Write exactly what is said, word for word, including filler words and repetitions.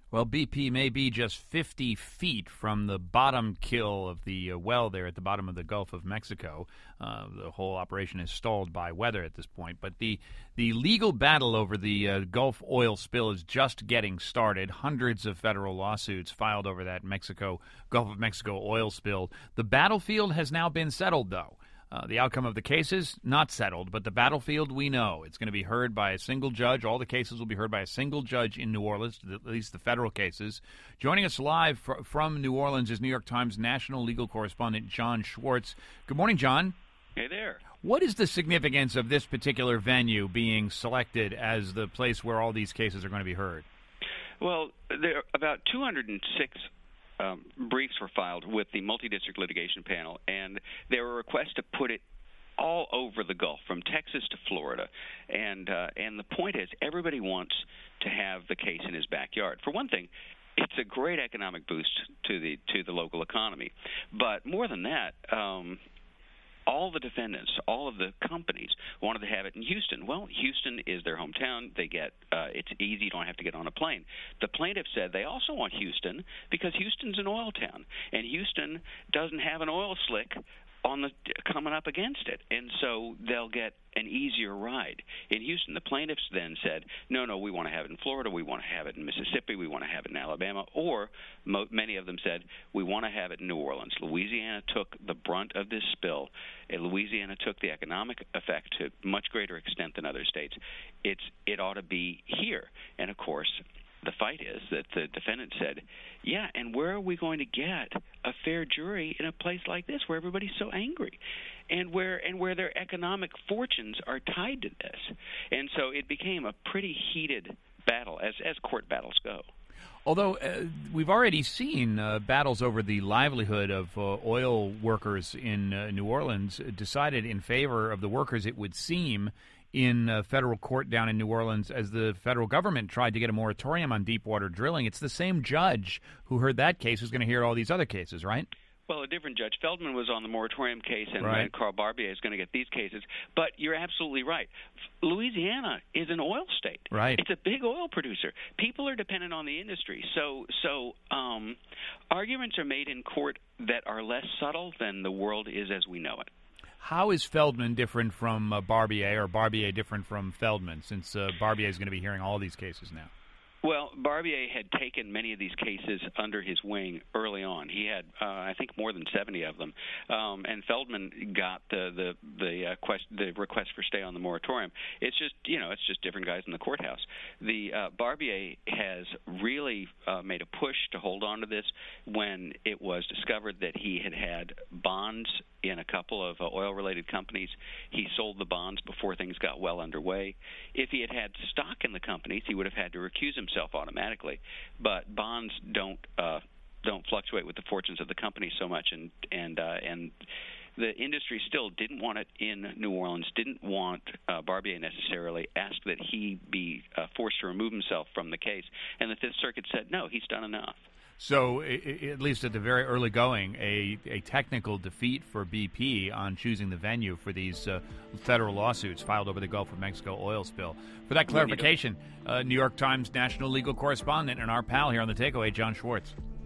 Well, B P may be just fifty feet from the bottom kill of the uh, well there at the bottom of the Gulf of Mexico. Uh, the whole operation is stalled by weather at this point. But the, the legal battle over the uh, Gulf oil spill is just getting started. Hundreds of federal lawsuits filed over that Mexico Gulf of Mexico oil spill. The battlefield has now been settled, though. Uh, the outcome of the cases, not settled, but the battlefield, we know. It's going to be heard by a single judge. All the cases will be heard by a single judge in New Orleans, at least the federal cases. Joining us live fr- from New Orleans is New York Times national legal correspondent John Schwartz. Good morning, John. Hey there. What is the significance of this particular venue being selected as the place where all these cases are going to be heard? Well, there are about two hundred six Um, briefs were filed with the multi-district litigation panel, and there were requests to put it all over the Gulf, from Texas to Florida. And uh, and the point is, everybody wants to have the case in his backyard. For one thing, it's a great economic boost to the to the local economy. But more than that, um, all the defendants, all of the companies wanted to have it in Houston. Well, Houston is their hometown. They get uh, it's easy. You don't have to get on a plane. The plaintiffs said they also want Houston because Houston's an oil town, and Houston doesn't have an oil slick on the coming up against it, and so they'll get an easier ride in Houston. The plaintiffs then said, no, no, we want to have it in Florida, we want to have it in Mississippi, we want to have it in Alabama, or mo- many of them said, we want to have it in New Orleans. Louisiana took the brunt of this spill, and Louisiana took the economic effect to much greater extent than other states. It's it ought to be here, and of course, the fight is that the defendant said, yeah, and where are we going to get a fair jury in a place like this where everybody's so angry and where and where their economic fortunes are tied to this? And so it became a pretty heated battle, as, as court battles go. Although uh, we've already seen uh, battles over the livelihood of uh, oil workers in uh, New Orleans decided in favor of the workers, it would seem, in a federal court down in New Orleans as the federal government tried to get a moratorium on deepwater drilling. It's the same judge who heard that case who's going to hear all these other cases, right? Well, a different judge. Feldman was on the moratorium case, and, right. and Carl Barbier is going to get these cases. But you're absolutely right. Louisiana is an oil state. Right. It's a big oil producer. People are dependent on the industry. So, so um, arguments are made in court that are less subtle than the world is as we know it. How is Feldman different from uh, Barbier, or Barbier different from Feldman, since uh, Barbier is going to be hearing all these cases now? Well, Barbier had taken many of these cases under his wing early on. He had, uh, I think, more than seventy of them. Um, and Feldman got the the the, uh, quest, the request for stay on the moratorium. It's just, you know, it's just different guys in the courthouse. The uh, Barbier has really uh, made a push to hold on to this when it was discovered that he had had bonds in a couple of uh, oil-related companies. He sold the bonds before things got well underway. If he had had stock in the companies, he would have had to recuse himself automatically. But bonds don't uh, don't fluctuate with the fortunes of the company so much, and and uh, and the industry still didn't want it in New Orleans, didn't want uh, Barbier necessarily, asked that he be uh, forced to remove himself from the case, and the Fifth Circuit said, no, he's done enough. So, at least at the very early going, a, a technical defeat for B P on choosing the venue for these uh, federal lawsuits filed over the Gulf of Mexico oil spill. For that clarification, uh, New York Times national legal correspondent and our pal here on The Takeaway, John Schwartz.